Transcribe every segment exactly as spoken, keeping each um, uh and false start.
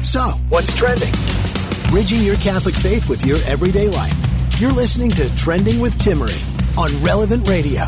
So, what's trending? Bridging your Catholic faith with your everyday life. You're listening to Trending with Timmerie on Relevant Radio.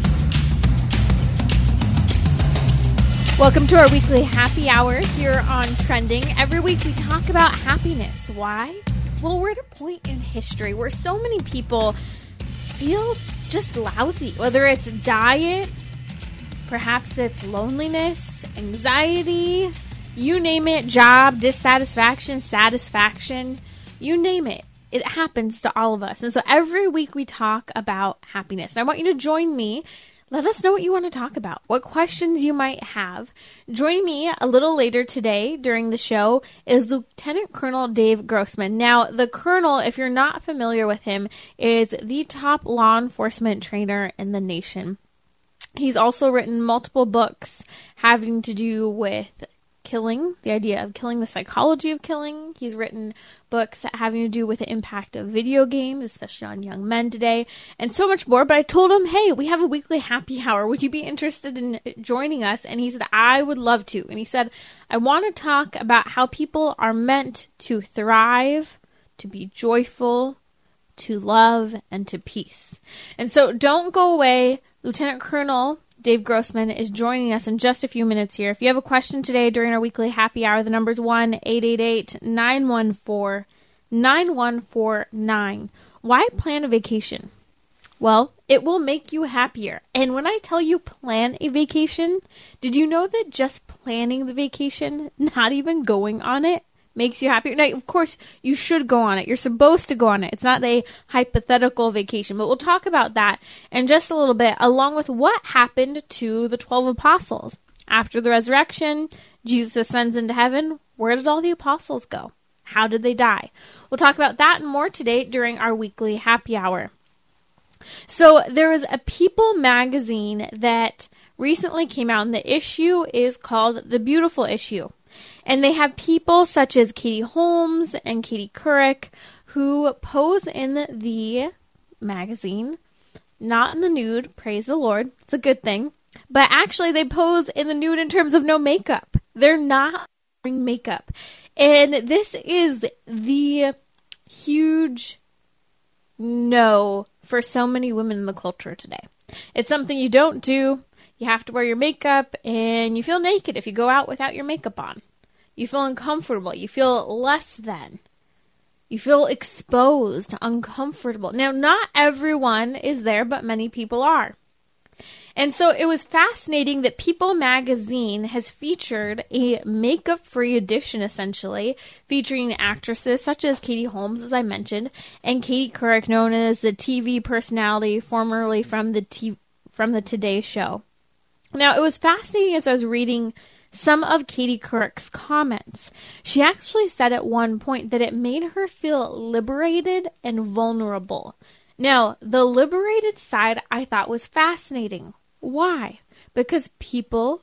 Welcome to our weekly happy hour here on Trending. Every week we talk about happiness. Why? Well, we're at a point in history where so many people feel just lousy. Whether it's diet, perhaps it's loneliness, anxiety, you name it, job, dissatisfaction, satisfaction, you name it. It happens to all of us. And so every week we talk about happiness. And I want you to join me. Let us know what you want to talk about, what questions you might have. Join me a little later today during the show is Lieutenant Colonel Dave Grossman. Now, the Colonel, if you're not familiar with him, is the top law enforcement trainer in the nation. He's also written multiple books having to do with killing, the idea of killing, the psychology of killing. He's written books having to do with the impact of video games, especially on young men today, and so much more. But I told him, hey, we have a weekly happy hour. Would you be interested in joining us? And he said, I would love to. And he said, I want to talk about how people are meant to thrive, to be joyful, to love, and to peace. And so don't go away. Lieutenant Colonel Dave Grossman is joining us in just a few minutes here. If you have a question today during our weekly happy hour, the number is one eight eight eight, nine one four, nine one four nine. Why plan a vacation? Well, it will make you happier. And when I tell you plan a vacation, did you know that just planning the vacation, not even going on it, makes you happier? Now, of course, you should go on it. You're supposed to go on it. It's not a hypothetical vacation, but we'll talk about that in just a little bit, along with what happened to the twelve apostles. After the resurrection, Jesus ascends into heaven. Where did all the apostles go? How did they die? We'll talk about that and more today during our weekly happy hour. So there was a People magazine that recently came out, and the issue is called The Beautiful Issue. And they have people such as Katie Holmes and Katie Couric who pose in the magazine, not in the nude, praise the Lord, it's a good thing, but actually they pose in the nude in terms of no makeup. They're not wearing makeup. And this is the huge no for so many women in the culture today. It's something you don't do. You have to wear your makeup, and you feel naked if you go out without your makeup on. You feel uncomfortable. You feel less than. You feel exposed, uncomfortable. Now, not everyone is there, but many people are. And so it was fascinating that People magazine has featured a makeup-free edition, essentially, featuring actresses such as Katie Holmes, as I mentioned, and Katie Couric, known as the T V personality formerly from the T- from the Today Show. Now, it was fascinating as I was reading some of Katie Couric's comments. She actually said at one point that it made her feel liberated and vulnerable. Now, the liberated side I thought was fascinating. Why? Because people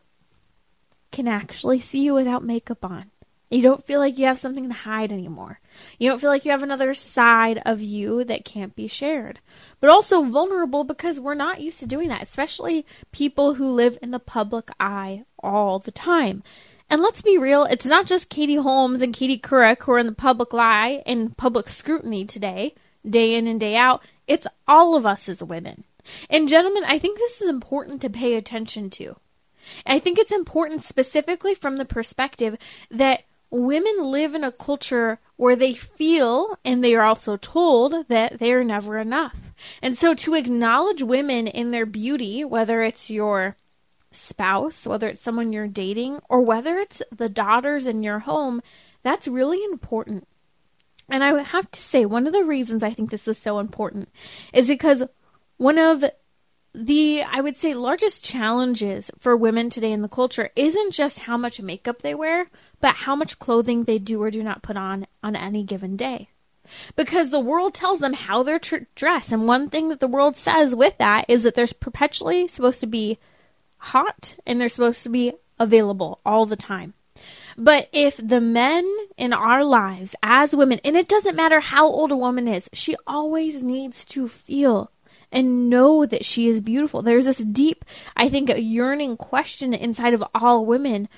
can actually see you without makeup on. You don't feel like you have something to hide anymore. You don't feel like you have another side of you that can't be shared. But also vulnerable because we're not used to doing that, especially people who live in the public eye all the time. And let's be real, it's not just Katie Holmes and Katie Couric who are in the public eye and public scrutiny today, day in and day out. It's all of us as women. And gentlemen, I think this is important to pay attention to. I think it's important specifically from the perspective that women live in a culture where they feel, and they are also told, that they are never enough. And so to acknowledge women in their beauty, whether it's your spouse, whether it's someone you're dating, or whether it's the daughters in your home, that's really important. And I would have to say, one of the reasons I think this is so important is because one of the, I would say, largest challenges for women today in the culture isn't just how much makeup they wear, but how much clothing they do or do not put on on any given day. Because the world tells them how they're tr- dressed. And one thing that the world says with that is that they're perpetually supposed to be hot and they're supposed to be available all the time. But if the men in our lives as women, and it doesn't matter how old a woman is, she always needs to feel and know that she is beautiful. There's this deep, I think, a yearning question inside of all women.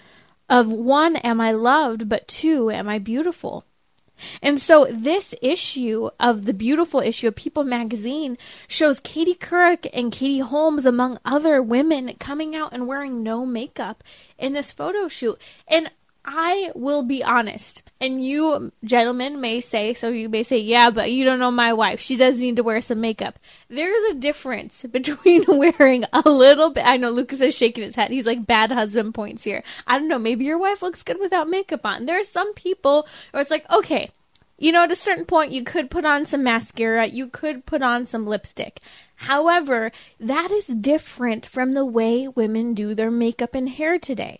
of one, am I loved, but two, am I beautiful? And so this issue of the beautiful issue of People magazine shows Katie Couric and Katie Holmes, among other women, coming out and wearing no makeup in this photo shoot. And I will be honest, and you gentlemen may say, so you may say, yeah, but you don't know my wife. She does need to wear some makeup. There's a difference between wearing a little bit. I know Lucas is shaking his head. He's like, bad husband points here. I don't know. Maybe your wife looks good without makeup on. There are some people where it's like, okay, you know, at a certain point, you could put on some mascara. You could put on some lipstick. However, that is different from the way women do their makeup and hair today.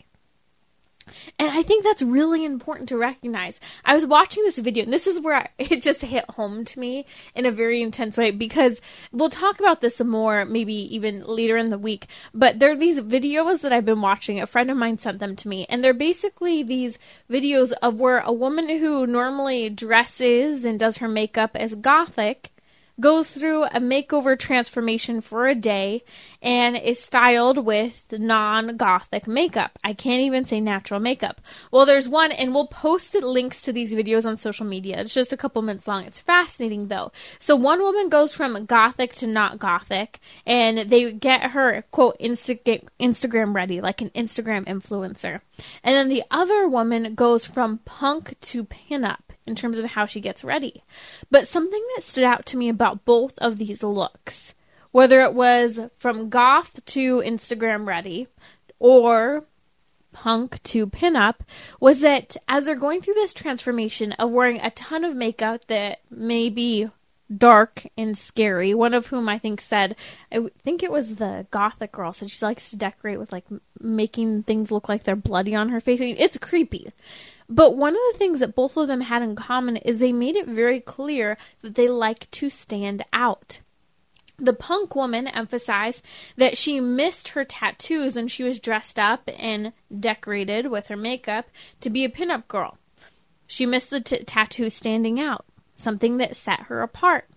And I think that's really important to recognize. I was watching this video, and this is where I, it just hit home to me in a very intense way, because we'll talk about this some more, maybe even later in the week. But there are these videos that I've been watching. A friend of mine sent them to me, and they're basically these videos of where a woman who normally dresses and does her makeup as gothic goes through a makeover transformation for a day and is styled with non-gothic makeup. I can't even say natural makeup. Well, there's one, and we'll post the links to these videos on social media. It's just a couple minutes long. It's fascinating, though. So one woman goes from gothic to not gothic, and they get her, quote, Insta- Instagram ready, like an Instagram influencer. And then the other woman goes from punk to pinup in terms of how she gets ready. But something that stood out to me about both of these looks, whether it was from goth to Instagram ready or punk to pinup, was that as they're going through this transformation of wearing a ton of makeup that may be dark and scary, one of whom I think said, I think it was the gothic girl, said she likes to decorate with like making things look like they're bloody on her face. I mean, it's creepy. But one of the things that both of them had in common is they made it very clear that they like to stand out. The punk woman emphasized that she missed her tattoos when she was dressed up and decorated with her makeup to be a pinup girl. She missed the t- tattoo standing out, something that set her apart.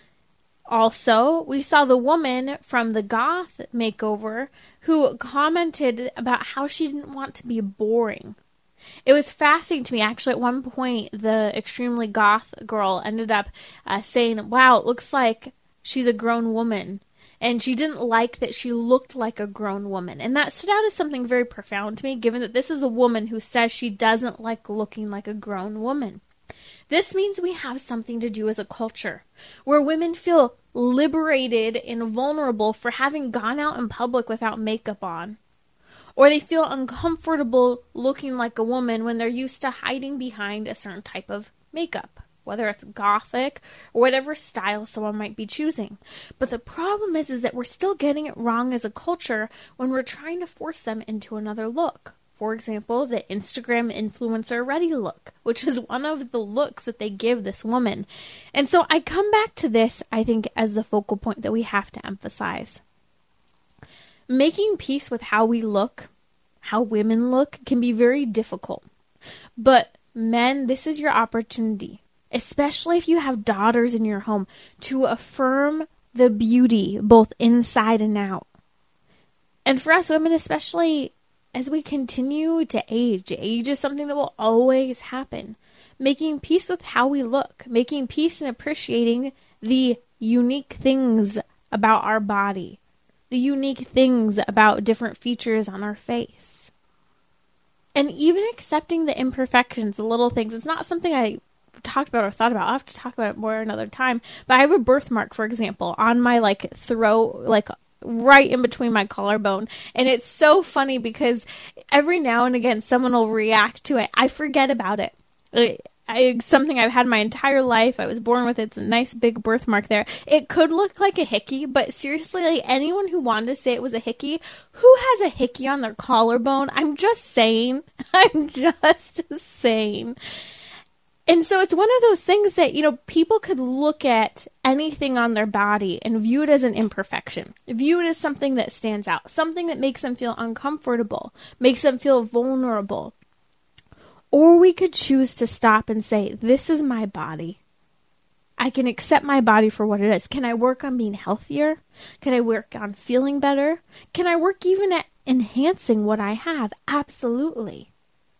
Also, we saw the woman from the goth makeover who commented about how she didn't want to be boring. It was fascinating to me. Actually, at one point, the extremely goth girl ended up uh, saying, wow, it looks like she's a grown woman. And she didn't like that she looked like a grown woman. And that stood out as something very profound to me, given that this is a woman who says she doesn't like looking like a grown woman. This means we have something to do as a culture where women feel liberated and vulnerable for having gone out in public without makeup on. Or they feel uncomfortable looking like a woman when they're used to hiding behind a certain type of makeup, whether it's gothic or whatever style someone might be choosing. But the problem is, is that we're still getting it wrong as a culture when we're trying to force them into another look. For example, the Instagram influencer ready look, which is one of the looks that they give this woman. And so I come back to this, I think, as the focal point that we have to emphasize. Making peace with how we look, how women look, can be very difficult. But men, this is your opportunity, especially if you have daughters in your home, to affirm the beauty both inside and out. And for us women, especially as we continue to age, age is something that will always happen. Making peace with how we look, making peace and appreciating the unique things about our body, the unique things about different features on our face. And even accepting the imperfections, the little things. It's not something I talked about or thought about. I'll have to talk about it more another time. But I have a birthmark, for example, on my like throat, like right in between my collarbone. And it's so funny because every now and again someone will react to it. I forget about it. it I, something I've had my entire life. I was born with it. It's a nice big birthmark there. It could look like a hickey, but seriously, like anyone who wanted to say it was a hickey, who has a hickey on their collarbone? I'm just saying. I'm just saying. And so it's one of those things that, you know, people could look at anything on their body and view it as an imperfection, view it as something that stands out, something that makes them feel uncomfortable, makes them feel vulnerable. Or we could choose to stop and say, this is my body. I can accept my body for what it is. Can I work on being healthier? Can I work on feeling better? Can I work even at enhancing what I have? Absolutely.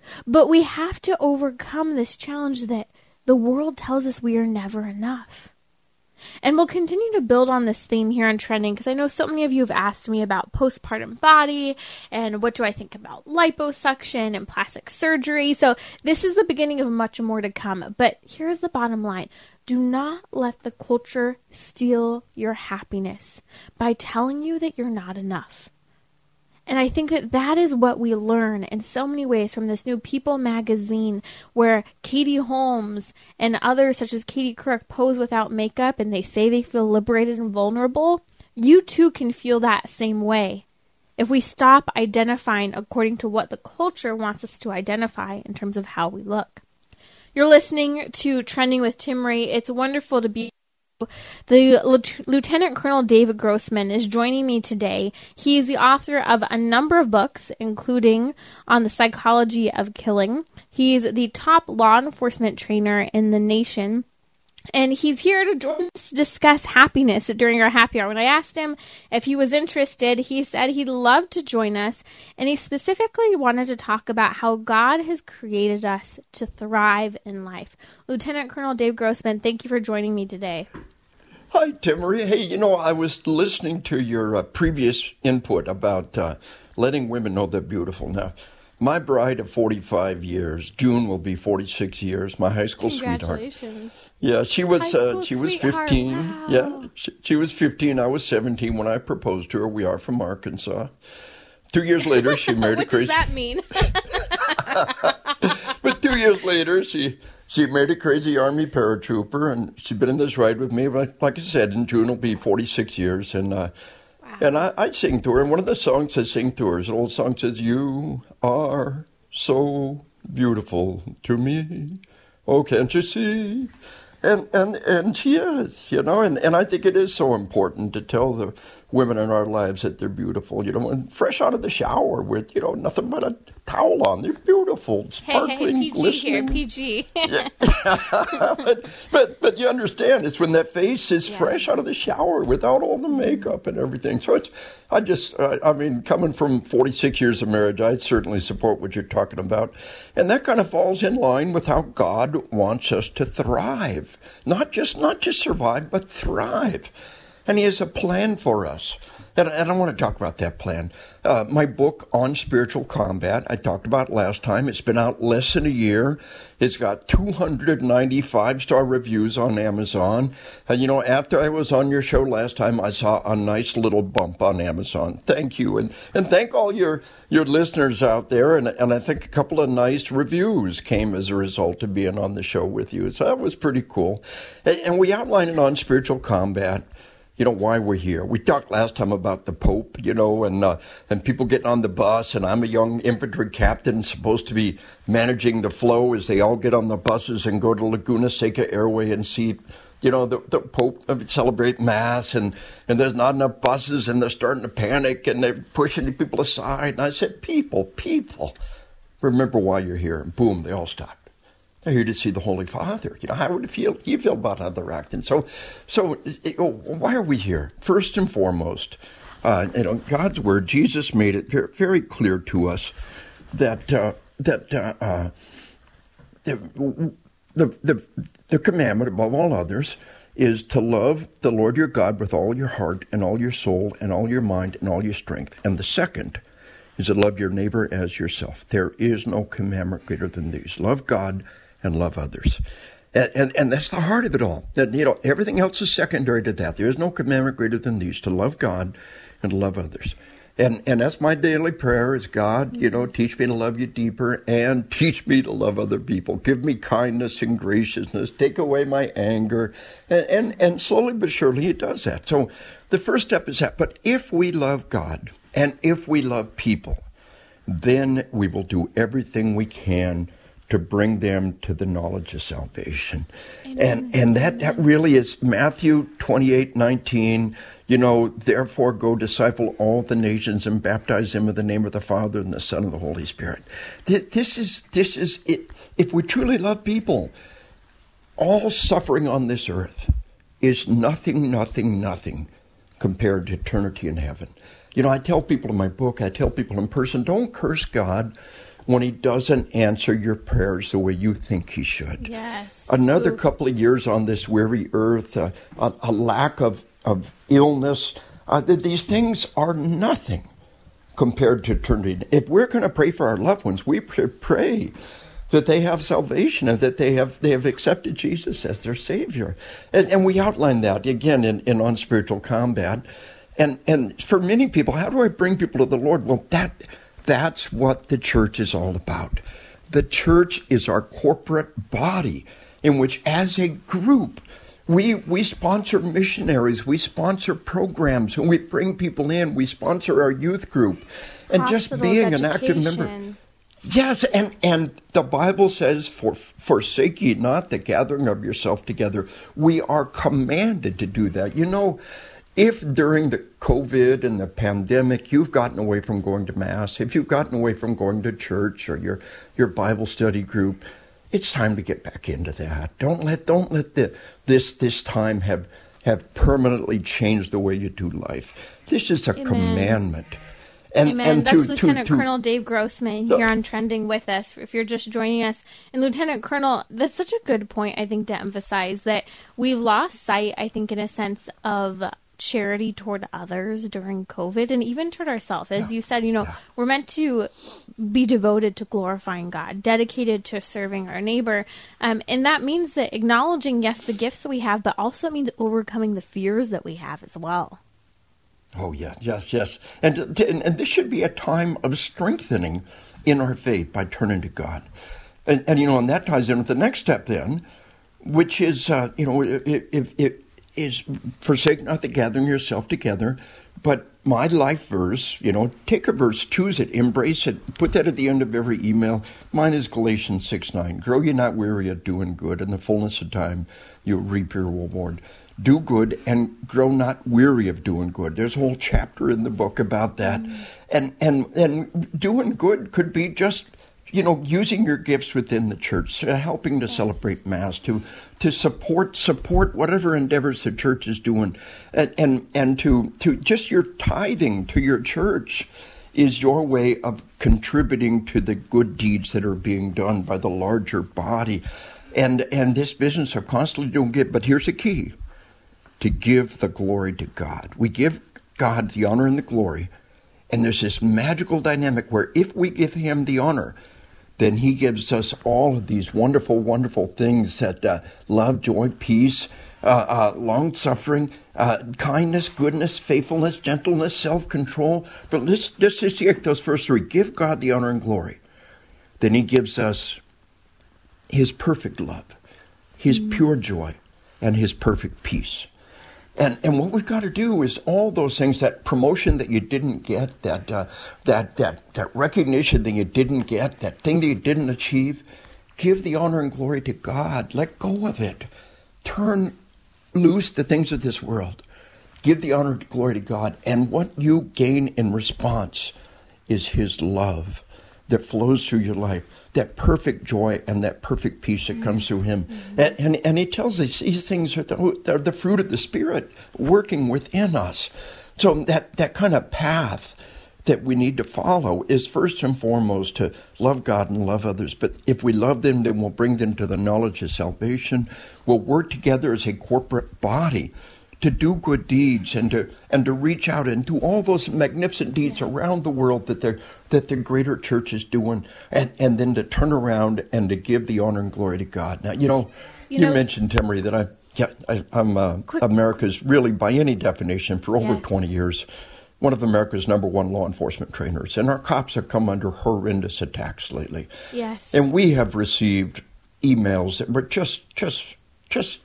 But we have to overcome this challenge that the world tells us we are never enough. And we'll continue to build on this theme here on Trending, because I know so many of you have asked me about postpartum body and what do I think about liposuction and plastic surgery. So this is the beginning of much more to come. But here's the bottom line. Do not let the culture steal your happiness by telling you that you're not enough. And I think that that is what we learn in so many ways from this new People magazine, where Katie Holmes and others such as Katie Couric pose without makeup and they say they feel liberated and vulnerable. You too can feel that same way if we stop identifying according to what the culture wants us to identify in terms of how we look. You're listening to Trending with Timmerie. It's wonderful to be. The Lieutenant, Lieutenant Colonel David Grossman is joining me today. He is the author of a number of books, including On the Psychology of Killing. He's the top law enforcement trainer in the nation. And he's here to join us to discuss happiness during our happy hour. When I asked him if he was interested, he said he'd love to join us. And he specifically wanted to talk about how God has created us to thrive in life. Lieutenant Colonel Dave Grossman, thank you for joining me today. Hi, Timmerie. Hey, you know, I was listening to your uh, previous input about uh, letting women know they're beautiful. Now, my bride of forty-five years, June will be forty-six years, my high school Congratulations. sweetheart. Yeah, she was uh, she was fifteen. Wow. Yeah, she, she was fifteen. I was seventeen when I proposed to her. We are from Arkansas. Two years later, she married what a crazy. What does that mean? But two years later, she she married a crazy Army paratrooper, and she's been in this ride with me. Like, like I said, in June will be forty-six years, and uh, wow. and I, I sing to her. And one of the songs I sing to her is an old song that says, "You are so beautiful to me. Oh, can't you see?" And and and she is, you know. And, and I think it is so important to tell the women in our lives that they're beautiful, you know, and fresh out of the shower with, you know, nothing but a towel on. They're beautiful, sparkling, hey, hey, P G glistening. here, P G. Yeah. but, but but you understand, it's when that face is yeah. fresh out of the shower without all the makeup and everything. So it's, I just, uh, I mean, coming from forty-six years of marriage, I certainly support what you're talking about. And that kind of falls in line with how God wants us to thrive. Not just, not just survive, but thrive. And he has a plan for us. And, and I want to talk about that plan. Uh, my book on spiritual combat, I talked about last time. It's been out less than a year. It's got two hundred ninety five-star reviews on Amazon. And, you know, after I was on your show last time, I saw a nice little bump on Amazon. Thank you. And and thank all your, your listeners out there. And, and I think a couple of nice reviews came as a result of being on the show with you. So that was pretty cool. And, and we outlined it on spiritual combat. You know, why we're here. We talked last time about the Pope, you know, and uh, and people getting on the bus, and I'm a young infantry captain supposed to be managing the flow as they all get on the buses and go to Laguna Seca Airway and see, you know, the, the Pope celebrate Mass, and, and there's not enough buses, and they're starting to panic, and they're pushing the people aside. And I said, people, people, remember why you're here. And boom, they all stopped. They're here to see the Holy Father. You know, how would it feel? You feel about how they're acting. So, so it, oh, why are we here? First and foremost, uh, you know, God's Word, Jesus made it very, very clear to us that uh, that uh, uh, the, the the the commandment above all others is to love the Lord your God with all your heart and all your soul and all your mind and all your strength. And the second is to love your neighbor as yourself. There is no commandment greater than these. Love God and love others. And, and and that's the heart of it all. That, you know, everything else is secondary to that. There is no commandment greater than these, to love God and to love others. And and that's my daily prayer is, God, you know, teach me to love you deeper and teach me to love other people. Give me kindness and graciousness. Take away my anger. And, and, and slowly but surely he does that. So the first step is that. But if we love God and if we love people, then we will do everything we can to bring them to the knowledge of salvation. Amen. And and that, that really is Matthew twenty-eight nineteen. You know, therefore go disciple all the nations and baptize them in the name of the Father and the Son and the Holy Spirit. This is, this is it. If we truly love people, all suffering on this earth is nothing, nothing, nothing compared to eternity in heaven. You know, I tell people in my book, I tell people in person, don't curse God when he doesn't answer your prayers the way you think he should. Yes. Another Ooh. couple of years on this weary earth, uh, a, a lack of, of illness, uh, th- these things are nothing compared to eternity. If we're going to pray for our loved ones, we pray that they have salvation and that they have they have accepted Jesus as their Savior. And, and we outline that, again, in, in On Spiritual Combat. And and for many people, how do I bring people to the Lord? Well, that that's what the church is all about. The church is our corporate body in which, as a group, we we sponsor missionaries, we sponsor programs, and we bring people in. We sponsor our youth group. And Hospitals, just being education. an active member. Yes, and, and the Bible says, For, forsake ye not the gathering of yourself together. We are commanded to do that. You know, if during the COVID and the pandemic you've gotten away from going to Mass, if you've gotten away from going to church or your, your Bible study group, it's time to get back into that. Don't let don't let the this this time have have permanently changed the way you do life. This is a Amen. commandment. And, Amen. and That's to, Lieutenant to, to, Colonel Dave Grossman here on Trending with us. If you're just joining us, and Lieutenant Colonel, that's such a good point, I think, to emphasize that we've lost sight, I think, in a sense of charity toward others during COVID and even toward ourselves. As Yeah. you said, you know, Yeah. we're meant to be devoted to glorifying God, dedicated to serving our neighbor. Um, and that means that acknowledging, yes, the gifts that we have, but also it means overcoming the fears that we have as well. Oh, yeah, yes, yes. And, and and this should be a time of strengthening in our faith by turning to God. And, and you know, and that ties in with the next step then, which is, uh, you know, it, it, it is forsake not the gathering yourself together, but my life verse, you know, take a verse, choose it, embrace it, put that at the end of every email. Mine is Galatians six nine. Grow ye not weary of doing good, in the fullness of time you'll reap your reward. Do good and grow not weary of doing good. There's a whole chapter in the book about that. Mm. And, and, and doing good could be just, you know, using your gifts within the church, uh, helping to yes. celebrate Mass, to to support support whatever endeavors the church is doing, and and, and to, to just your tithing to your church is your way of contributing to the good deeds that are being done by the larger body. And and this business of constantly doing good, but here's the key. To give the glory to God. We give God the honor and the glory. And there's this magical dynamic where if we give him the honor, then he gives us all of these wonderful, wonderful things that uh, love, joy, peace, uh, uh, long-suffering, uh, kindness, goodness, faithfulness, gentleness, self-control. But let's, let's just take those first three. Give God the honor and glory. Then he gives us his perfect love, his mm. pure joy, and his perfect peace. And and what we've got to do is all those things, that promotion that you didn't get, that uh, that that that recognition that you didn't get, that thing that you didn't achieve, give the honor and glory to God. Let go of it. Turn loose the things of this world. Give the honor and glory to God. And what you gain in response is his love that flows through your life, that perfect joy and that perfect peace that comes through him. Mm-hmm. And, and and he tells us these things are the, are the fruit of the Spirit working within us. So that, that kind of path that we need to follow is first and foremost to love God and love others. But if we love them, then we'll bring them to the knowledge of salvation. We'll work together as a corporate body to do good deeds and to and to reach out and do all those magnificent deeds around the world that the that the greater church is doing, and, and then to turn around and to give the honor and glory to God. Now, you know, you, you know, mentioned, Timmery, that I, yeah, I, I'm uh, quick, America's, really, by any definition, for over yes. twenty years, one of America's number one law enforcement trainers. And our cops have come under horrendous attacks lately. Yes. And we have received emails that were just, just, just,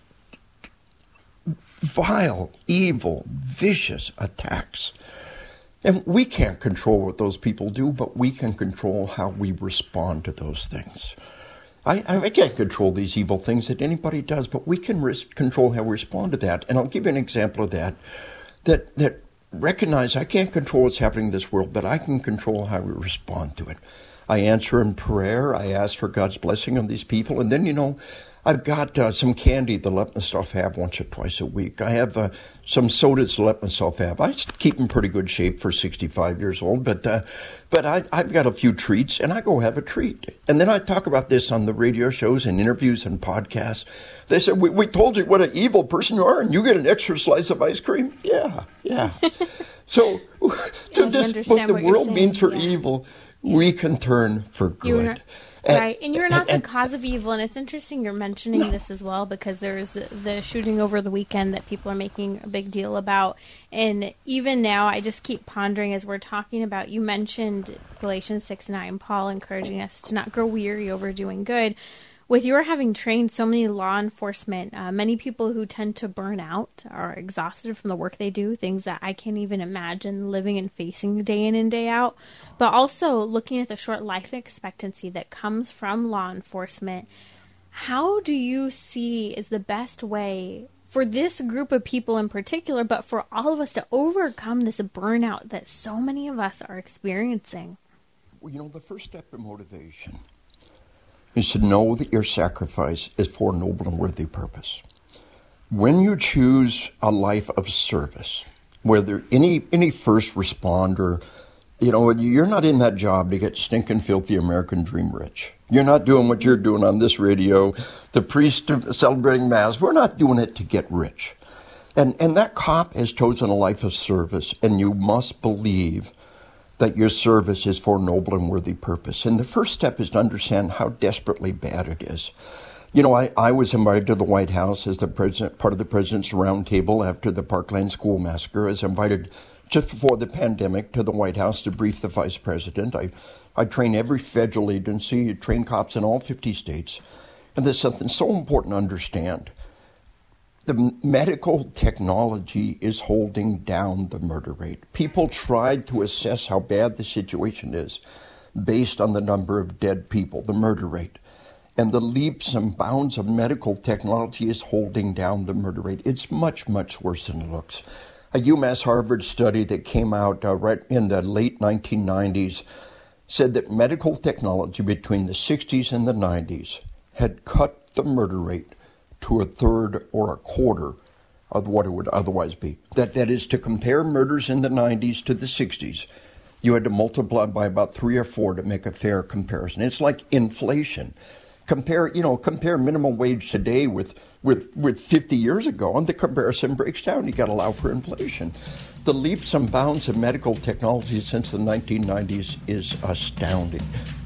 vile, evil, vicious attacks. And we can't control what those people do, but we can control how we respond to those things. I, I can't control these evil things that anybody does, but we can res- control how we respond to that. And I'll give you an example of that, that, that recognize I can't control what's happening in this world, but I can control how we respond to it. I answer in prayer. I ask for God's blessing on these people. And then, you know, I've got uh, some candy to let myself have once or twice a week. I have uh, some sodas to let myself have. I keep in pretty good shape for sixty-five years old, but uh, but I, I've got a few treats, and I go have a treat. And then I talk about this on the radio shows and interviews and podcasts. They said, we, we told you what an evil person you are, and you get an extra slice of ice cream? Yeah, yeah. So to just what the what world means for yeah. evil, yeah. we can turn for good. Right, and you're not and, and, the cause of evil, and it's interesting you're mentioning no. this as well, because there's the shooting over the weekend that people are making a big deal about, and even now I just keep pondering as we're talking about, you mentioned Galatians six nine, Paul encouraging us to not grow weary over doing good. With your having trained so many law enforcement, uh, many people who tend to burn out are exhausted from the work they do, things that I can't even imagine living and facing day in and day out. But also looking at the short life expectancy that comes from law enforcement, how do you see is the best way for this group of people in particular, but for all of us to overcome this burnout that so many of us are experiencing? Well, you know, the first step in motivation is to know that your sacrifice is for a noble and worthy purpose. When you choose a life of service, whether any any first responder, you know, you're not in that job to get stinking, filthy American dream rich. You're not doing what you're doing on this radio, the priest celebrating Mass. We're not doing it to get rich. And, and that cop has chosen a life of service, and you must believe that your service is for a noble and worthy purpose. And the first step is to understand how desperately bad it is. You know, I, I was invited to the White House as the president, part of the President's Roundtable after the Parkland School Massacre. I was invited just before the pandemic to the White House to brief the Vice President. I, I train every federal agency, I train cops in all fifty states. And there's something so important to understand. The medical technology is holding down the murder rate. People tried to assess how bad the situation is based on the number of dead people, the murder rate. And the leaps and bounds of medical technology is holding down the murder rate. It's much, much worse than it looks. A UMass Harvard study that came out uh, right in the late nineteen nineties said that medical technology between the sixties and the nineties had cut the murder rate to a third or a quarter of what it would otherwise be. That that is, to compare murders in the nineties to the sixties, you had to multiply by about three or four to make a fair comparison. It's like inflation. Compare, you know, compare minimum wage today with, with, with fifty years ago, and the comparison breaks down. You got to allow for inflation. The leaps and bounds of medical technology since the nineteen nineties is astounding.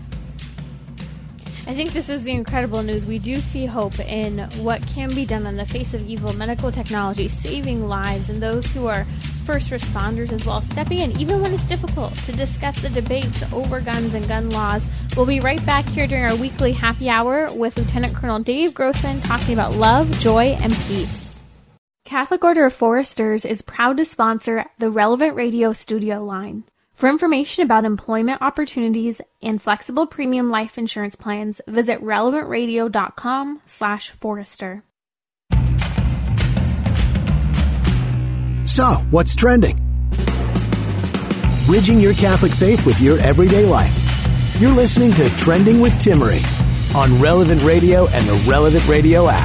I think this is the incredible news. We do see hope in what can be done in the face of evil, medical technology, saving lives, and those who are first responders as well, stepping in, even when it's difficult, to discuss the debates over guns and gun laws. We'll be right back here during our weekly happy hour with Lieutenant Colonel Dave Grossman talking about love, joy, and peace. Catholic Order of Foresters is proud to sponsor the Relevant Radio Studio line. For information about employment opportunities and flexible premium life insurance plans, visit relevant radio dot com slash forester. So, what's trending? Bridging your Catholic faith with your everyday life. You're listening to Trending with Timmerie on Relevant Radio and the Relevant Radio app.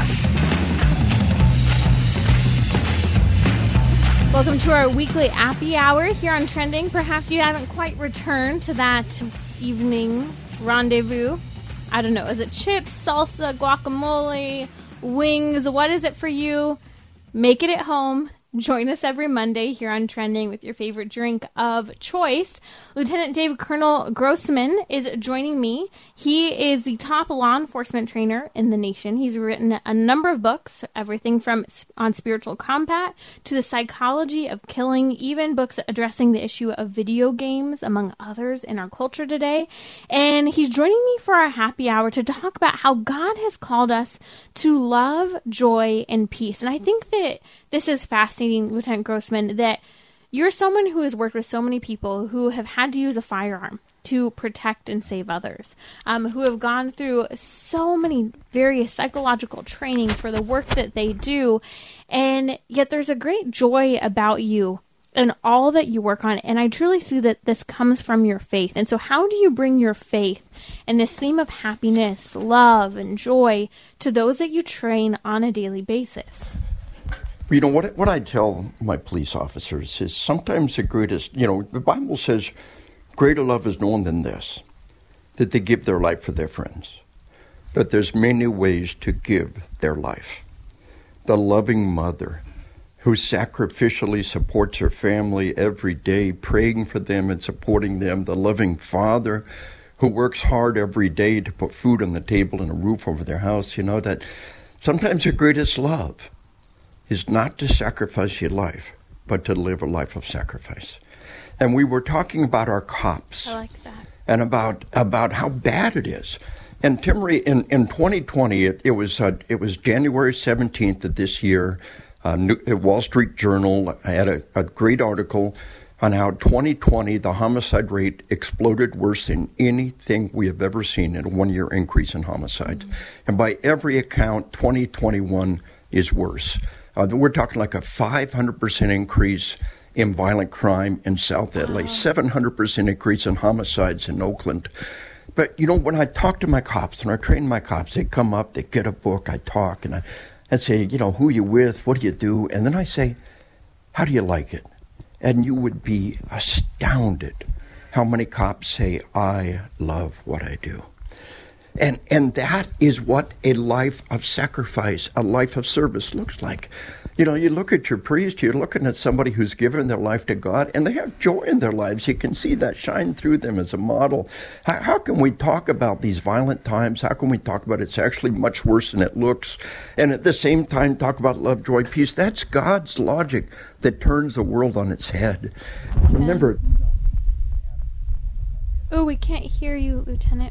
Welcome to our weekly happy hour here on Trending. Perhaps you haven't quite returned to that evening rendezvous. I don't know. Is it chips, salsa, guacamole, wings? What is it for you? Make it at home. Join us every Monday here on Trending with your favorite drink of choice. Lieutenant Dave Colonel Grossman is joining me. He is the top law enforcement trainer in the nation. He's written a number of books, everything from on spiritual combat to the psychology of killing, even books addressing the issue of video games, among others, in our culture today. And he's joining me for our happy hour to talk about how God has called us to love, joy, and peace. And I think that this is fascinating, Lieutenant Grossman, that you're someone who has worked with so many people who have had to use a firearm to protect and save others, um, who have gone through so many various psychological trainings for the work that they do, and yet there's a great joy about you and all that you work on. And I truly see that this comes from your faith. And so how do you bring your faith and this theme of happiness, love, and joy to those that you train on a daily basis? You know, what what I tell my police officers is sometimes the greatest, you know, the Bible says greater love is known than this, that they give their life for their friends. But there's many ways to give their life. The loving mother who sacrificially supports her family every day, praying for them and supporting them. The loving father who works hard every day to put food on the table and a roof over their house. You know, that sometimes your greatest love is not to sacrifice your life, but to live a life of sacrifice. And we were talking about our cops. I like that. And about about how bad it is. And Timmery, in, in twenty twenty, it, it was uh, it was January seventeenth of this year. Uh, New, Wall Street Journal had a, a great article on how twenty twenty, the homicide rate exploded worse than anything we have ever seen in a one-year increase in homicides. Mm-hmm. And by every account, twenty twenty-one is worse. Uh, we're talking like a five hundred percent increase in violent crime in South L A, wow. seven hundred percent increase in homicides in Oakland. But, you know, when I talk to my cops, when I train my cops, they come up, they get a book, I talk, and I, I say, you know, who are you with? What do you do? And then I say, how do you like it? And you would be astounded how many cops say, I love what I do. And and that is what a life of sacrifice, a life of service looks like. You know, you look at your priest, you're looking at somebody who's given their life to God, and they have joy in their lives. You can see that shine through them as a model. How, how can we talk about these violent times? How can we talk about it's actually much worse than it looks? And at the same time, talk about love, joy, peace. That's God's logic that turns the world on its head. Remember. Oh, we can't hear you, Lieutenant.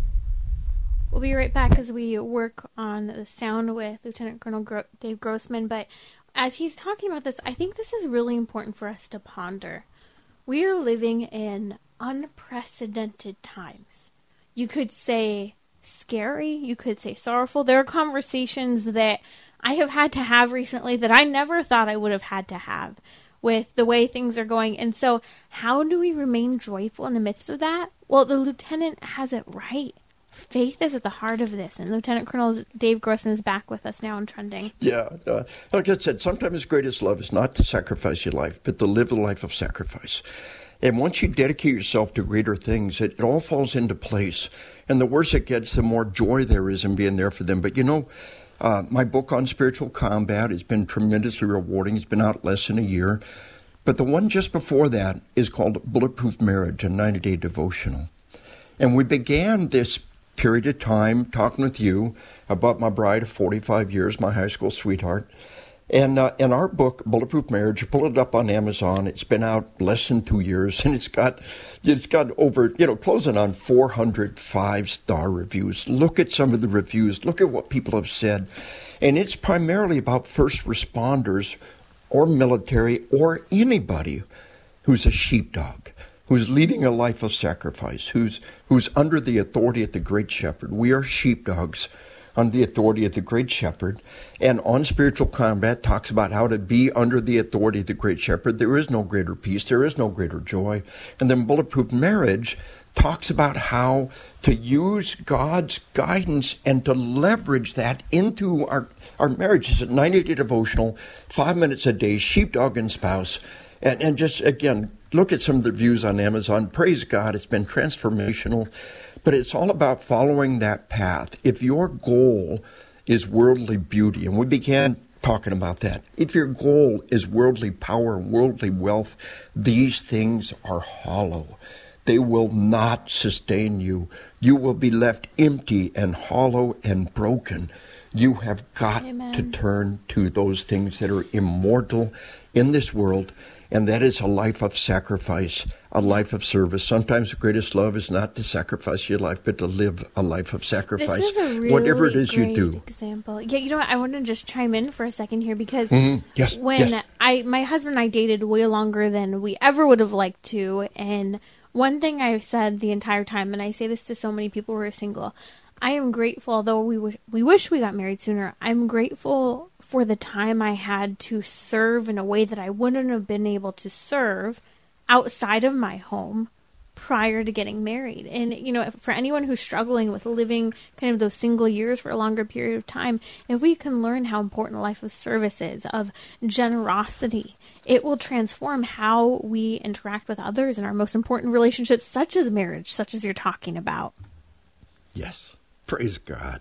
We'll be right back as we work on the sound with Lieutenant Colonel Gro- Dave Grossman. But as he's talking about this, I think this is really important for us to ponder. We are living in unprecedented times. You could say scary. You could say sorrowful. There are conversations that I have had to have recently that I never thought I would have had to have with the way things are going. And so how do we remain joyful in the midst of that? Well, the lieutenant has it right. Faith is at the heart of this, and Lieutenant Colonel Dave Grossman is back with us now on Trending. Yeah, uh, like I said, sometimes greatest love is not to sacrifice your life, but to live a life of sacrifice. And once you dedicate yourself to greater things, it, it all falls into place. And the worse it gets, the more joy there is in being there for them. But you know, uh, my book on spiritual combat has been tremendously rewarding. It's been out less than a year. But the one just before that is called Bulletproof Marriage, a ninety-day devotional. And we began this period of time talking with you about my bride of forty-five years, my high school sweetheart. And uh, in our book, Bulletproof Marriage, you pull it up on Amazon. It's been out less than two years, and it's got it's got over, you know, closing on four hundred five-star reviews. Look at some of the reviews. Look at what people have said. And it's primarily about first responders or military or anybody who's a sheepdog, who's leading a life of sacrifice, who's who's under the authority of the Great Shepherd. We are sheepdogs under the authority of the Great Shepherd. And On Spiritual Combat talks about how to be under the authority of the Great Shepherd. There is no greater peace. There is no greater joy. And then Bulletproof Marriage talks about how to use God's guidance and to leverage that into our, our marriage. It's a ninety-day devotional, five minutes a day, sheepdog and spouse. And, and just, again, look at some of the reviews on Amazon. Praise God, it's been transformational. But it's all about following that path. If your goal is worldly beauty, and we began talking about that. If your goal is worldly power and worldly wealth, these things are hollow. They will not sustain you. You will be left empty and hollow and broken. You have got Amen. To turn to those things that are immortal in this world, and that is a life of sacrifice, a life of service. Sometimes the greatest love is not to sacrifice your life, but to live a life of sacrifice. This is a really whatever it is great you do. Example. Yeah, you know what? I want to just chime in for a second here because mm-hmm. yes, when yes. I, my husband and I dated way longer than we ever would have liked to, and one thing I've said the entire time, and I say this to so many people who are single, I am grateful, although we wish, we wish we got married sooner, I'm grateful for the time I had to serve in a way that I wouldn't have been able to serve outside of my home prior to getting married. And, you know, for anyone who's struggling with living kind of those single years for a longer period of time, if we can learn how important a life of service is, of generosity, it will transform how we interact with others in our most important relationships, such as marriage, such as you're talking about. Yes. Praise God.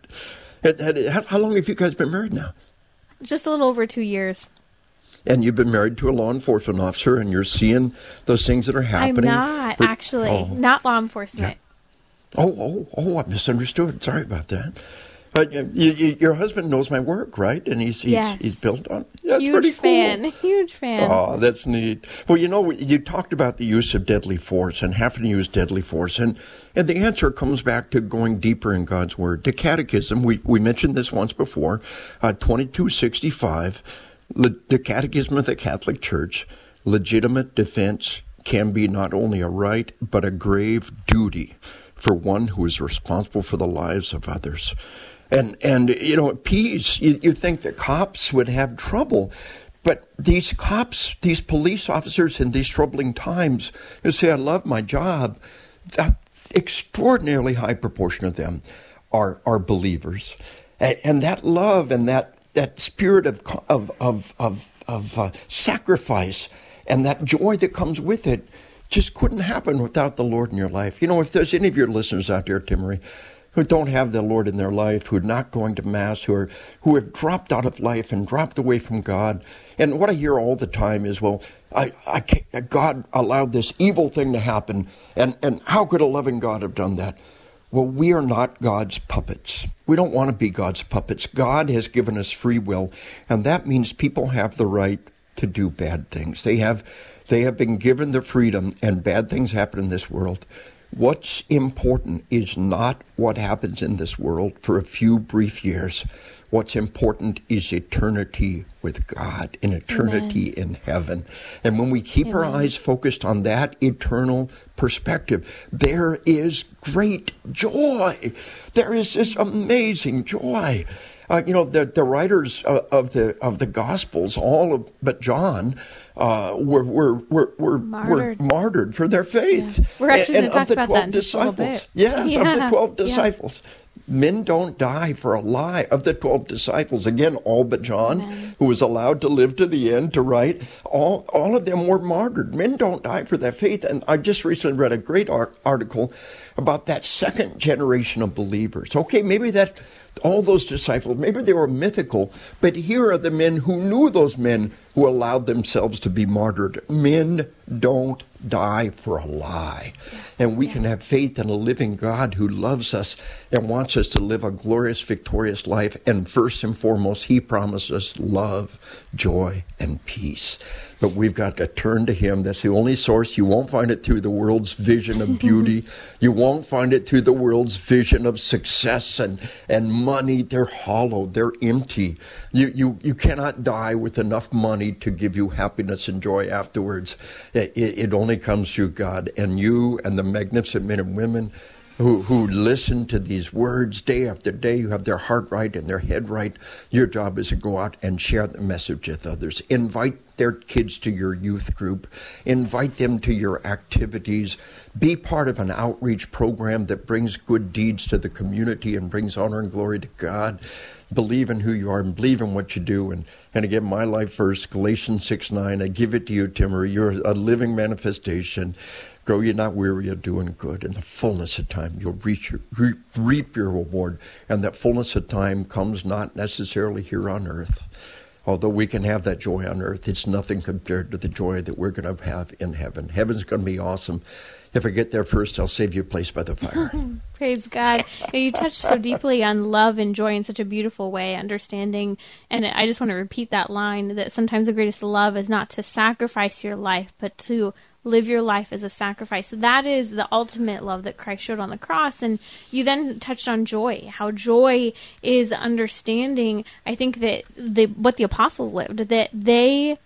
How long have you guys been married now? Just a little over two years. And you've been married to a law enforcement officer, and you're seeing those things that are happening. I'm not, For, actually. Oh. Not law enforcement. Yeah. Oh, oh, oh, I misunderstood. Sorry about that. But uh, you, you, your husband knows my work, right? And he's he's, yes. he's built on. That's Huge pretty cool. fan. Huge fan. Oh, that's neat. Well, you know, you talked about the use of deadly force and having to use deadly force, and and the answer comes back to going deeper in God's Word. The Catechism, we we mentioned this once before, uh, twenty-two sixty-five. The Catechism of the Catholic Church, legitimate defense can be not only a right, but a grave duty for one who is responsible for the lives of others. And, and you know, peace, you, you think the cops would have trouble, but these cops, these police officers in these troubling times, who say, I love my job, that extraordinarily high proportion of them are, are believers. And, and that love and that that spirit of of of of, of uh, sacrifice and that joy that comes with it just couldn't happen without the Lord in your life. You know, if there's any of your listeners out there, Timmery, who don't have the Lord in their life, who are not going to Mass, who are who have dropped out of life and dropped away from God, and what I hear all the time is, well, I, I can't, God allowed this evil thing to happen, and and how could a loving God have done that? Well, we are not God's puppets. We don't want to be God's puppets. God has given us free will, and that means people have the right to do bad things. They have they have been given the freedom, and bad things happen in this world. What's important is not what happens in this world for a few brief years. What's important is eternity with God, in eternity Amen. In heaven. And when we keep Amen. Our eyes focused on that eternal perspective, there is great joy. There is this amazing joy. Uh, you know, the, the writers of, of the of the Gospels, all of, but John, uh, were were were were martyred, were martyred for their faith. Yeah. We're actually and, going to talk about that in just disciples. a little bit. Yes, yeah, of the twelve disciples. Yeah. Men don't die for a lie. Of the twelve disciples, again, all but John, Amen. Who was allowed to live to the end, to write, all all of them were martyred. Men don't die for their faith. And I just recently read a great art- article about that second generation of believers. Okay, maybe that all those disciples, maybe they were mythical, but here are the men who knew those men who allowed themselves to be martyred. Men don't die for a lie. And we yeah. can have faith in a living God who loves us and wants us to live a glorious, victorious life. And first and foremost, He promises love, joy, and peace. But we've got to turn to Him. That's the only source. You won't find it through the world's vision of beauty. You won't find it through the world's vision of success and, and money. They're hollow. They're empty. You, you, you cannot die with enough money to give you happiness and joy afterwards. It, it only comes through God. And you and the magnificent men and women who who listen to these words day after day, who have their heart right and their head right, your job is to go out and share the message with others. Invite their kids to your youth group. Invite them to your activities. Be part of an outreach program that brings good deeds to the community and brings honor and glory to God. Believe in who you are and believe in what you do. And, and again, my life verse, Galatians six nine, I give it to you, Timmery. You're a living manifestation. Grow ye not weary of doing good. In the fullness of time, you'll reach your, reap, reap your reward. And that fullness of time comes not necessarily here on earth. Although we can have that joy on earth, it's nothing compared to the joy that we're going to have in heaven. Heaven's going to be awesome. If I get there first, I'll save you a place by the fire. Praise God. You touched so deeply on love and joy in such a beautiful way, understanding. And I just want to repeat that line, that sometimes the greatest love is not to sacrifice your life, but to live your life as a sacrifice. That is the ultimate love that Christ showed on the cross. And you then touched on joy, how joy is understanding, I think, that the what the apostles lived, that they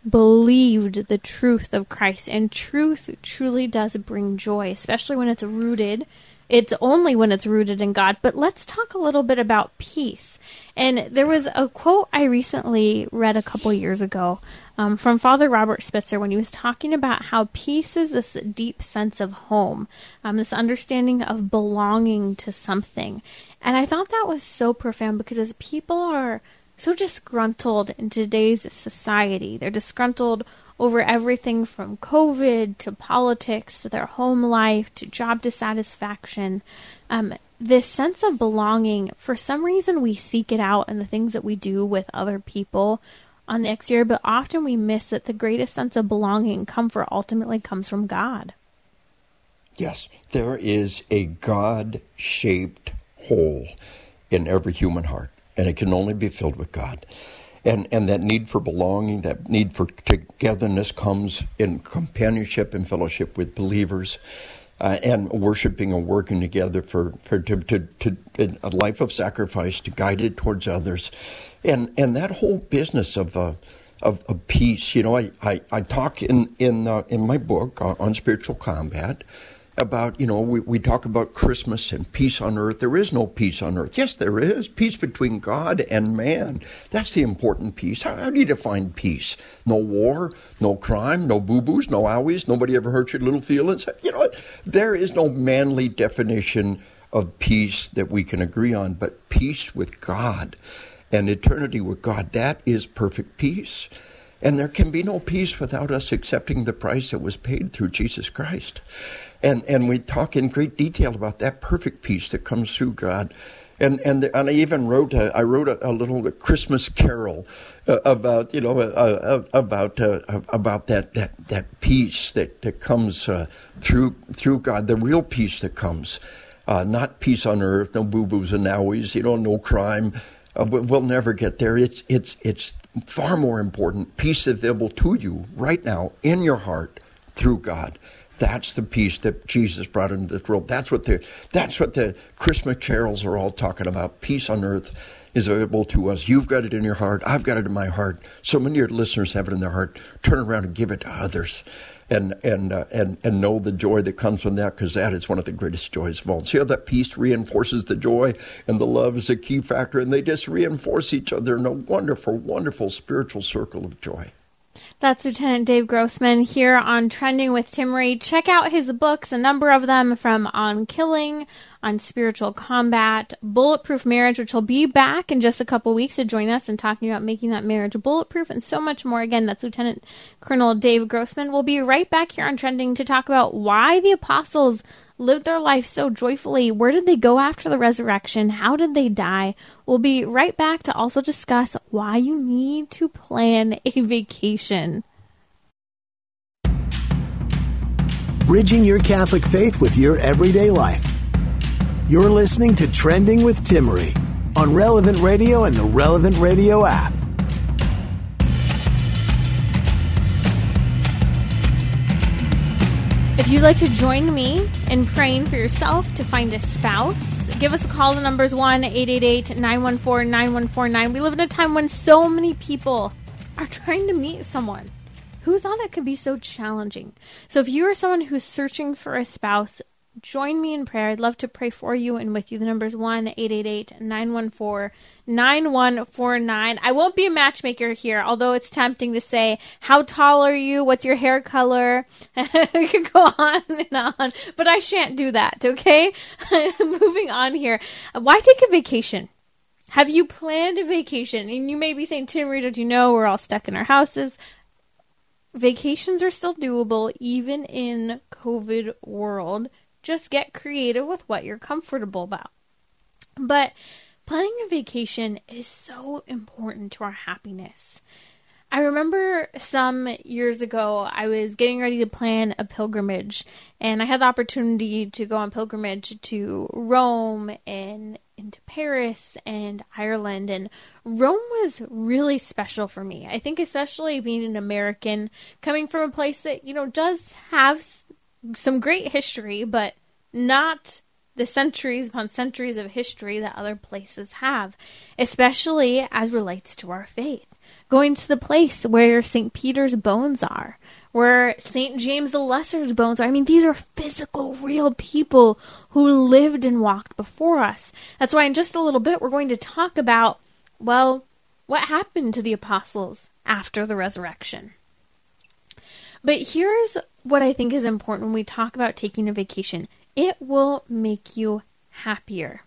believed the truth of Christ. And truth truly does bring joy, especially when it's rooted it's only when it's rooted in God. But let's talk a little bit about peace. And there was a quote I recently read a couple years ago um, from Father Robert Spitzer when he was talking about how peace is this deep sense of home, um, this understanding of belonging to something. And I thought that was so profound because as people are so disgruntled in today's society, they're disgruntled over everything from COVID to politics to their home life to job dissatisfaction. Um, this sense of belonging, for some reason we seek it out in the things that we do with other people on the exterior, but often we miss that the greatest sense of belonging, comfort, ultimately comes from God. Yes, there is a God-shaped hole in every human heart, and it can only be filled with God. And and that need for belonging, that need for togetherness comes in companionship and fellowship with believers, uh, and worshiping and working together for, for to, to, to a life of sacrifice, to guide it towards others. And and that whole business of uh, of, of peace, you know, I, I, I talk in in uh, in my book uh, on spiritual combat about, you know, we, we talk about Christmas and peace on earth. There is no peace on earth. Yes, there is. Peace between God and man. That's the important peace. How, how do you define peace? No war, no crime, no boo-boos, no owies, nobody ever hurt your little feelings. You know, there is no manly definition of peace that we can agree on, but peace with God and eternity with God, that is perfect peace. And there can be no peace without us accepting the price that was paid through Jesus Christ. And and we talk in great detail about that perfect peace that comes through God. And and, the, and I even wrote a, I wrote a, a little Christmas carol uh, about you know uh, uh, about uh, about that, that, that peace that that comes uh, through through God, the real peace that comes, uh, not peace on earth, no boo boos and owies, you know, no crime. Uh, we'll never get there. It's it's it's far more important. Peace available to you right now in your heart through God. That's the peace that Jesus brought into this world. That's what the that's what the Christmas carols are all talking about. Peace on earth is available to us. You've got it in your heart. I've got it in my heart. So many of your listeners have it in their heart. Turn around and give it to others, and and uh, and and know the joy that comes from that, because that is one of the greatest joys of all. See how that peace reinforces the joy, and the love is a key factor, and they just reinforce each other in a wonderful, wonderful spiritual circle of joy. That's Lieutenant Dave Grossman here on Trending with Timmerie. Check out his books, a number of them, from On Killing, on Spiritual Combat, Bulletproof Marriage, which will be back in just a couple weeks to join us and talking about making that marriage bulletproof, and so much more. Again, that's Lieutenant Colonel Dave Grossman. We'll be right back here on Trending to talk about why the apostles lived their life so joyfully. Where did they go after the resurrection? How did they die? We'll be right back to also discuss why you need to plan a vacation. Bridging your Catholic faith with your everyday life. You're listening to Trending with Timmerie on Relevant Radio and the Relevant Radio app. If you'd like to join me in praying for yourself to find a spouse, give us a call. The number is one eight eight eight, nine one four, nine one four nine. We live in a time when so many people are trying to meet someone. Who thought it could be so challenging? So if you are someone who's searching for a spouse, join me in prayer. I'd love to pray for you and with you. The number is one eight eight eight, nine one four, nine one four nine. I won't be a matchmaker here, although it's tempting to say, how tall are you? What's your hair color? We could go on and on, but I shan't do that, okay? Moving on here. Why take a vacation? Have you planned a vacation? And you may be saying, Timmerie, don't you know we're all stuck in our houses? Vacations are still doable, even in COVID world. Just get creative with what you're comfortable about. But planning a vacation is so important to our happiness. I remember some years ago, I was getting ready to plan a pilgrimage, and I had the opportunity to go on pilgrimage to Rome and into Paris and Ireland, and Rome was really special for me. I think especially being an American, coming from a place that, you know, does have some great history, but not the centuries upon centuries of history that other places have, especially as relates to our faith. Going to the place where Saint Peter's bones are, where Saint James the Lesser's bones are. I mean, these are physical, real people who lived and walked before us. That's why in just a little bit we're going to talk about, well, what happened to the apostles after the resurrection. But here's what I think is important when we talk about taking a vacation. It will make you happier.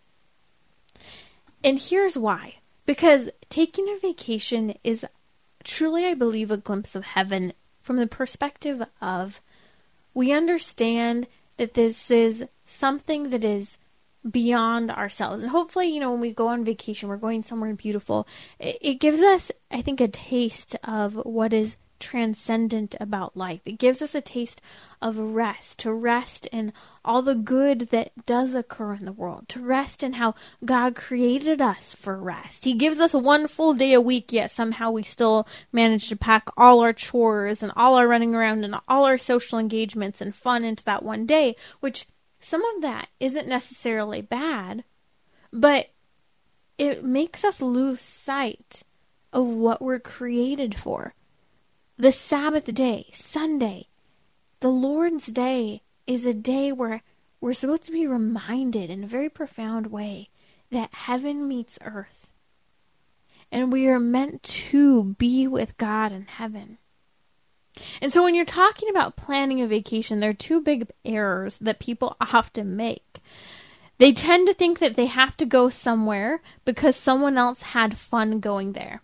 And here's why. Because taking a vacation is truly, I believe, a glimpse of heaven from the perspective of we understand that this is something that is beyond ourselves. And hopefully, you know, when we go on vacation, we're going somewhere beautiful. It, it gives us, I think, a taste of what is transcendent about life. It gives us a taste of rest, to rest in all the good that does occur in the world, to rest in how God created us for rest. He gives us one full day a week, yet somehow we still manage to pack all our chores and all our running around and all our social engagements and fun into that one day, which some of that isn't necessarily bad, but it makes us lose sight of what we're created for. The Sabbath day, Sunday, the Lord's Day, is a day where we're supposed to be reminded in a very profound way that heaven meets earth. And we are meant to be with God in heaven. And so when you're talking about planning a vacation, there are two big errors that people often make. They tend to think that they have to go somewhere because someone else had fun going there.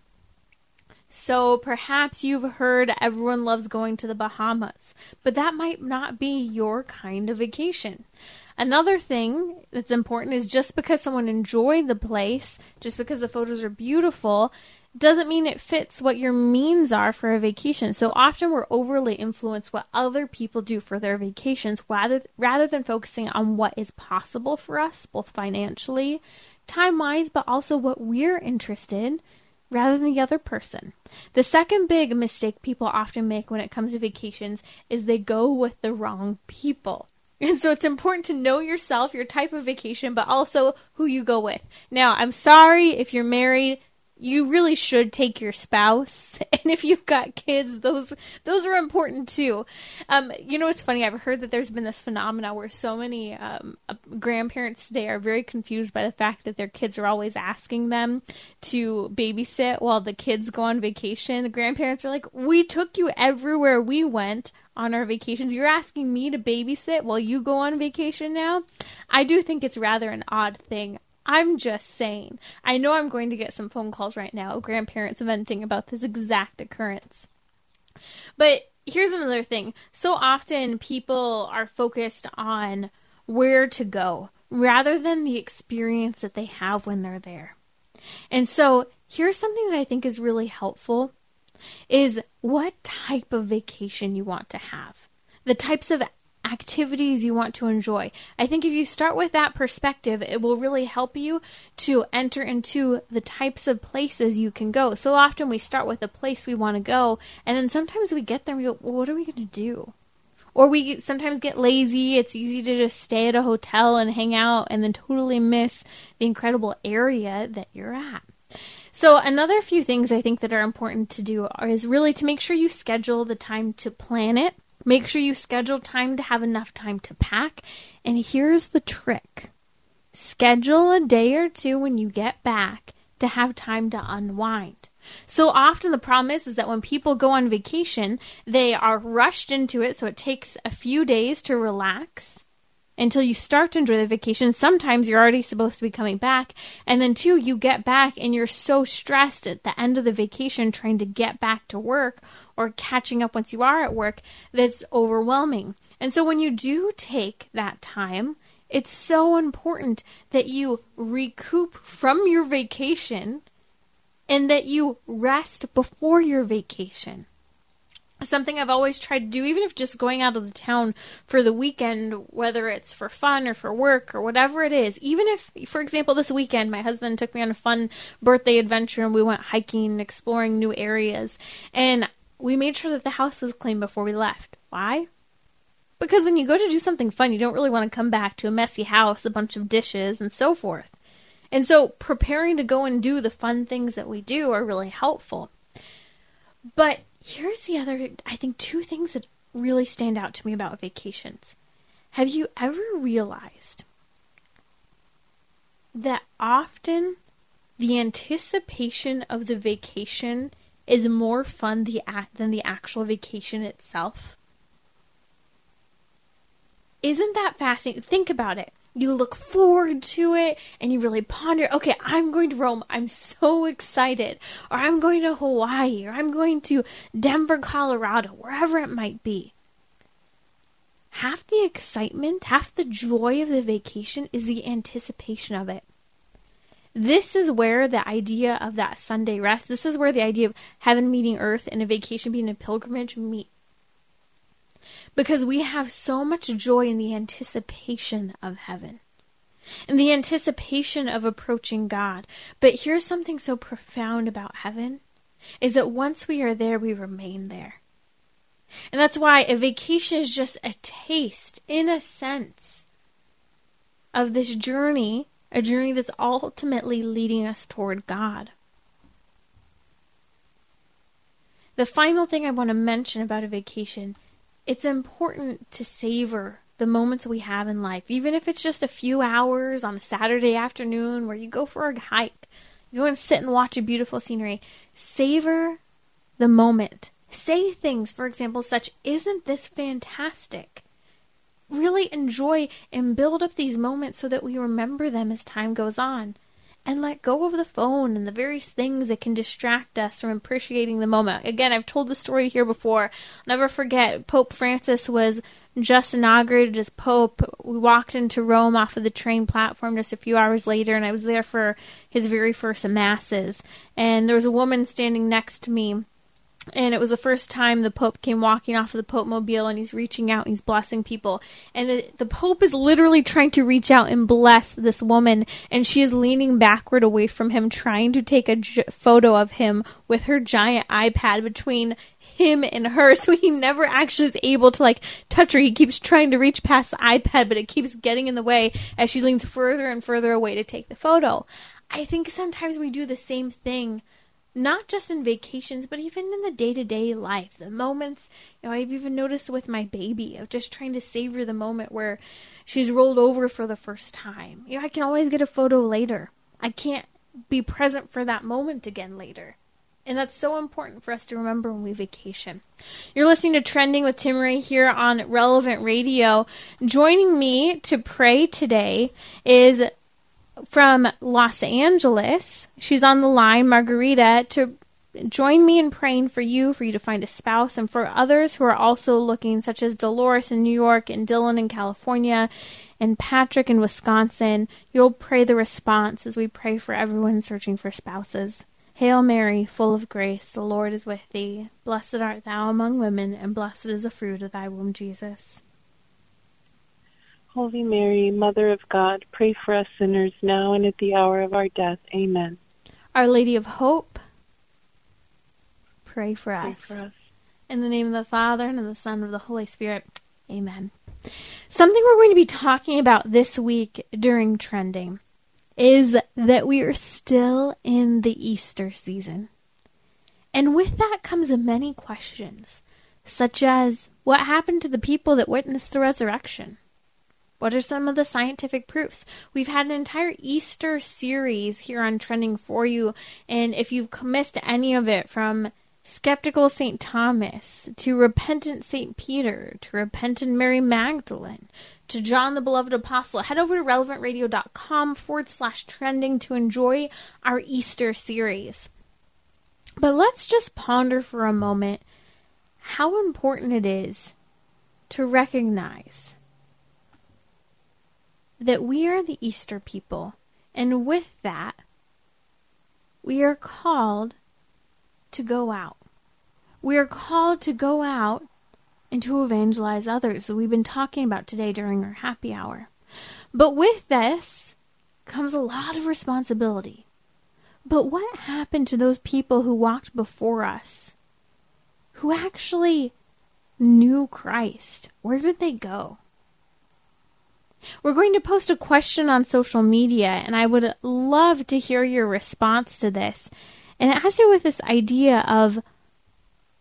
So perhaps you've heard everyone loves going to the Bahamas, but that might not be your kind of vacation. Another thing that's important is just because someone enjoyed the place, just because the photos are beautiful, doesn't mean it fits what your means are for a vacation. So often we're overly influenced what other people do for their vacations rather, rather than focusing on what is possible for us, both financially, time-wise, but also what we're interested in, rather than the other person. The second big mistake people often make when it comes to vacations is they go with the wrong people. And so it's important to know yourself, your type of vacation, but also who you go with. Now, I'm sorry if you're married, you really should take your spouse. And if you've got kids, those those are important too. Um, you know, it's funny. I've heard that there's been this phenomena where so many um, grandparents today are very confused by the fact that their kids are always asking them to babysit while the kids go on vacation. The grandparents are like, we took you everywhere we went on our vacations. You're asking me to babysit while you go on vacation now? I do think it's rather an odd thing. I'm just saying. I know I'm going to get some phone calls right now, grandparents venting about this exact occurrence. But here's another thing. So often people are focused on where to go rather than the experience that they have when they're there. And so here's something that I think is really helpful is what type of vacation you want to have. The types of activities you want to enjoy. I think if you start with that perspective, it will really help you to enter into the types of places you can go. So often we start with the place we want to go, and then sometimes we get there and we go, well, what are we going to do? Or we sometimes get lazy. It's easy to just stay at a hotel and hang out and then totally miss the incredible area that you're at. So another few things I think that are important to do is really to make sure you schedule the time to plan it. Make sure you schedule time to have enough time to pack. And here's the trick. Schedule a day or two when you get back to have time to unwind. So often the problem is, is that when people go on vacation, they are rushed into it. So it takes a few days to relax until you start to enjoy the vacation. Sometimes you're already supposed to be coming back. And then two, you get back and you're so stressed at the end of the vacation trying to get back to work or catching up once you are at work, that's overwhelming. And so when you do take that time, it's so important that you recoup from your vacation and that you rest before your vacation. Something I've always tried to do, even if just going out of the town for the weekend, whether it's for fun or for work or whatever it is, even if, for example, this weekend, my husband took me on a fun birthday adventure and we went hiking and exploring new areas. And we made sure that the house was clean before we left. Why? Because when you go to do something fun, you don't really want to come back to a messy house, a bunch of dishes, and so forth. And so preparing to go and do the fun things that we do are really helpful. But here's the other, I think, two things that really stand out to me about vacations. Have you ever realized that often the anticipation of the vacation is more fun the act than the actual vacation itself? Isn't that fascinating? Think about it. You look forward to it and you really ponder, okay, I'm going to Rome. I'm so excited. Or I'm going to Hawaii. Or I'm going to Denver, Colorado, wherever it might be. Half the excitement, half the joy of the vacation is the anticipation of it. This is where the idea of that Sunday rest, this is where the idea of heaven meeting earth and a vacation being a pilgrimage meet. Because we have so much joy in the anticipation of heaven, in the anticipation of approaching God. But here's something so profound about heaven, is that once we are there, we remain there. And that's why a vacation is just a taste, in a sense, of this journey, a journey that's ultimately leading us toward God. The final thing I want to mention about a vacation, it's important to savor the moments we have in life, even if it's just a few hours on a Saturday afternoon where you go for a hike, you go and sit and watch a beautiful scenery. Savor the moment. Say things, for example, such, "Isn't this fantastic?" Really enjoy and build up these moments so that we remember them as time goes on. And let go of the phone and the various things that can distract us from appreciating the moment. Again, I've told the story here before. I'll never forget, Pope Francis was just inaugurated as Pope. We walked into Rome off of the train platform just a few hours later, and I was there for his very first masses. And there was a woman standing next to me. And it was the first time the Pope came walking off of the Pope Mobile, and he's reaching out and he's blessing people. And the, the Pope is literally trying to reach out and bless this woman, and she is leaning backward away from him, trying to take a j- photo of him with her giant iPad between him and her. So he never actually is able to like touch her. He keeps trying to reach past the iPad, but it keeps getting in the way as she leans further and further away to take the photo. I think sometimes we do the same thing, not just in vacations, but even in the day-to-day life. The moments, you know, I've even noticed with my baby, of just trying to savor the moment where she's rolled over for the first time. You know, I can always get a photo later. I can't be present for that moment again later. And that's so important for us to remember when we vacation. You're listening to Trending with Timmerie here on Relevant Radio. Joining me to pray today is from Los Angeles. She's on the line, Margarita, to join me in praying for you, for you to find a spouse, and for others who are also looking, such as Dolores in New York, and Dylan in California, and Patrick in Wisconsin. You'll pray the response as we pray for everyone searching for spouses. Hail Mary, full of grace, the Lord is with thee. Blessed art thou among women, and blessed is the fruit of thy womb, Jesus. Holy Mary, Mother of God, pray for us sinners now and at the hour of our death. Amen. Our Lady of Hope, pray for Pray us. for us. In the name of the Father, and of the Son, and of the Holy Spirit. Amen. Something we're going to be talking about this week during Trending is that we are still in the Easter season. And with that comes many questions, such as, what happened to the people that witnessed the resurrection? What are some of the scientific proofs? We've had an entire Easter series here on Trending for you, and if you've missed any of it, from skeptical Saint Thomas, to repentant Saint Peter, to repentant Mary Magdalene, to John the Beloved Apostle, head over to relevantradio.com forward slash trending to enjoy our Easter series. But let's just ponder for a moment how important it is to recognize that we are the Easter people, and with that, we are called to go out. We are called to go out and to evangelize others, that we've been talking about today during our happy hour. But with this comes a lot of responsibility. But what happened to those people who walked before us, who actually knew Christ? Where did they go? We're going to post a question on social media, and I would love to hear your response to this. And it has to do with this idea of,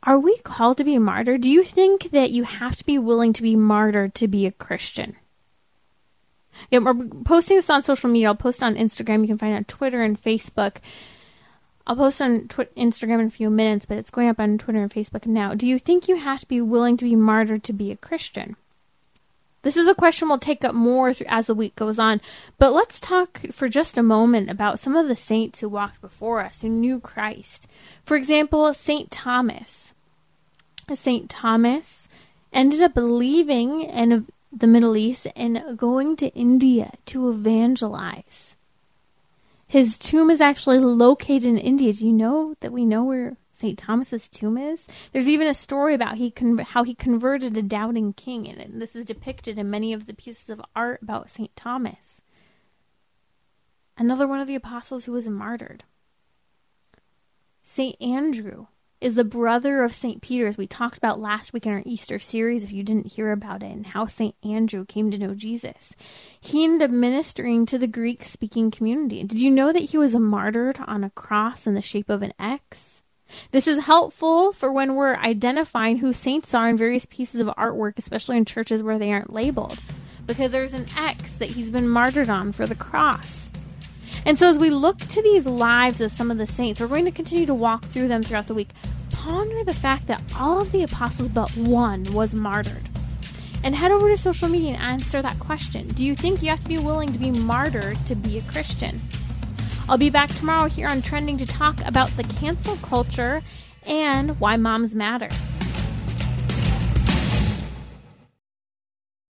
Are we called to be a martyr? Do you think that you have to be willing to be martyred to be a Christian? Yeah, we're posting this on social media. I'll post on Instagram. You can find it on Twitter and Facebook. I'll post on tw- Instagram in a few minutes, but it's going up on Twitter and Facebook now. Do you think you have to be willing to be martyred to be a Christian? This is a question we'll take up more th- as the week goes on. But let's talk for just a moment about some of the saints who walked before us, who knew Christ. For example, Saint Thomas. Saint Thomas ended up leaving in the Middle East and going to India to evangelize. His tomb is actually located in India. Do you know that we know where Saint Thomas's tomb is? There's even a story about he con- how he converted a doubting king, and this is depicted in many of the pieces of art about Saint Thomas. Another one of the apostles who was martyred. Saint Andrew is the brother of Saint Peter, as we talked about last week in our Easter series, if you didn't hear about it, and how Saint Andrew came to know Jesus. He ended up ministering to the Greek-speaking community. Did you know that he was martyred on a cross in the shape of an X? This is helpful for when we're identifying who saints are in various pieces of artwork, especially in churches where they aren't labeled, because there's an X that he's been martyred on for the cross. And so as we look to these lives of some of the saints, we're going to continue to walk through them throughout the week. Ponder the fact that all of the apostles but one was martyred. And head over to social media and answer that question. Do you think you have to be willing to be martyred to be a Christian? I'll be back tomorrow here on Trending to talk about the cancel culture and why moms matter.